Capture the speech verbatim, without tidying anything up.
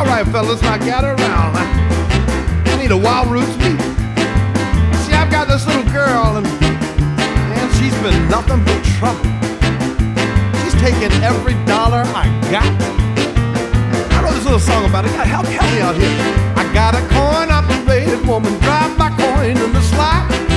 All right, fellas, now gather around. I need a wild roots beat. See, I've got this little girl, and man, she's been nothing but trouble. She's taken every dollar I got. I wrote this little song about it. God, help, help me out here. I got a coin-operated woman, drive my coin in the slot.